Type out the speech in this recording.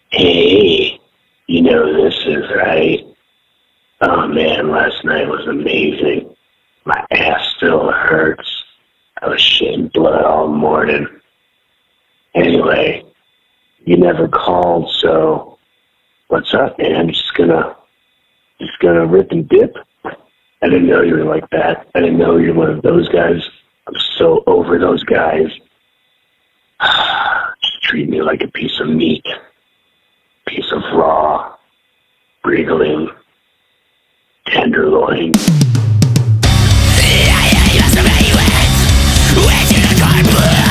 Hey, you know this is right. Oh man, last night was amazing. My ass still hurts. I was shitting blood all morning. Anyway, you never called, so what's up, man? Just gonna rip and dip. I didn't know you were like that. I didn't know you were one of those guys. I'm so over those guys. Just treat me like a piece of meat, piece of raw, wriggling tenderloin. Where's the cardboard?